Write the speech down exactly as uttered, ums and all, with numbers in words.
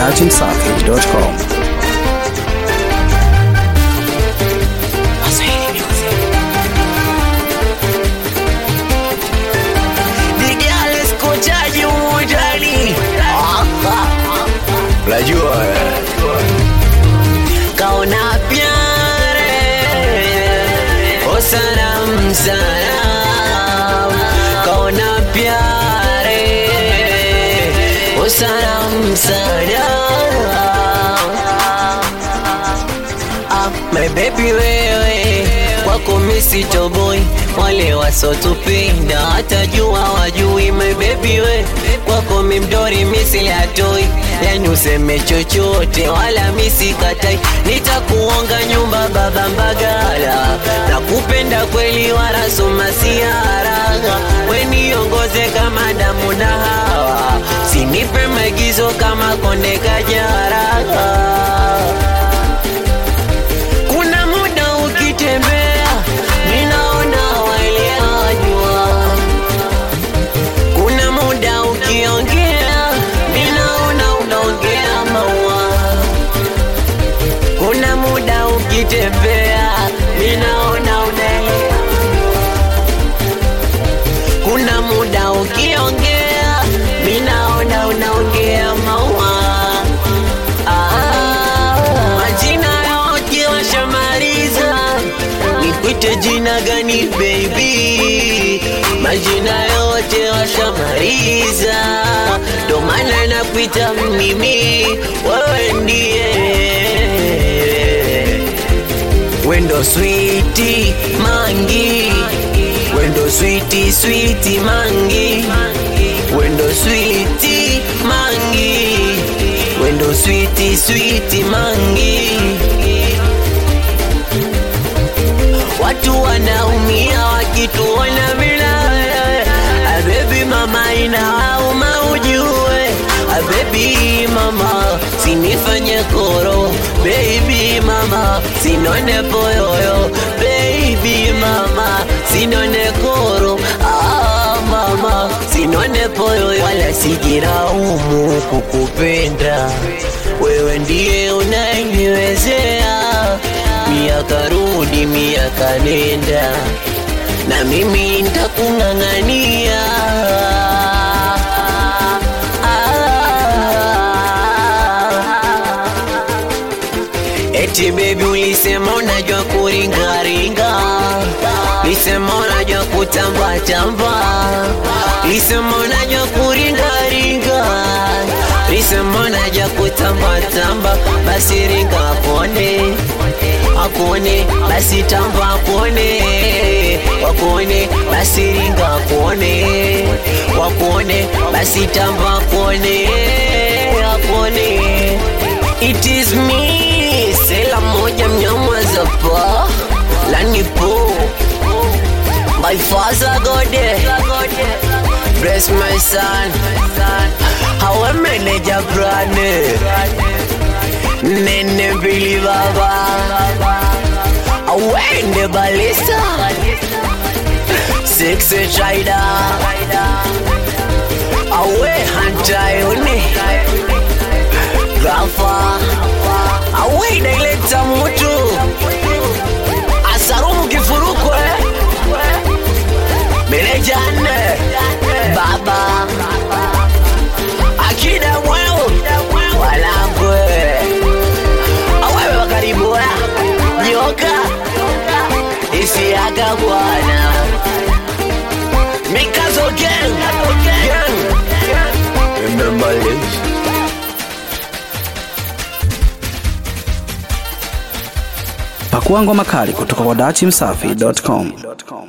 dati msafi dot com. Lajua kaona pyare o salam salam kaona pyare o salam salam ah my baby wewe wako misi toboy wale wasotupenda hatajua wajui my baby we wako mimdori misi atoi yani useme chochote wala misi katai nitakuonga nyumba baba Mbagala na kupenda kweli wala soma siara we niongoze kama damu na Hawa sinipe magizo kama Konde Kajara kuna muda ukitembea ninaona wale wajua kuna muda ukiongea ninaona unaongea maua kuna muda ukitembea ninaona unaelewa kuna muda ukiongea ninaona unaongea maua ah, majina yote washamaliza nikuite jina gani baby majina yote washamaliza ndo maana nakuita mimi wewe ndiye wendo sweetie mangi wendo sweetie sweetie mangi wendo sweetie mangi wendo sweetie sweetie mangi watu wanaumia wakituona bila a baby mama inauma ujue a baby mama sinifanye koro baby mama sinone poyoyo baby mama sinone koro ah mama sinone poyoyo wala sijiraumu kukupenda wewe ndiye unaniwezea miaka rudi miaka nenda na mimi nitakung'ang'ania eti baby ulisema unajua kuringaringa ulisema unajua kutamba tamba ulisema unajua kuringaringa ulisema unajua kutamba tamba basi ringa pone akuone basi tamba akuone wakuone basi ringa akuone wakuone basi tamba akuone akuone it is me sela moja mnyama zapa lanipo my father gode bless my son how I manage a brand nene bili baba awende balisa six rider awe hantayoni grafa awe naileta mtu asarumu kifurukwe melejane baba akida mweo walangwe awewe wakaribu nyoka isiaga bwana Mikazo gang gang remember this Pakua ngoma kali kutoka kwa dati msafi dot com.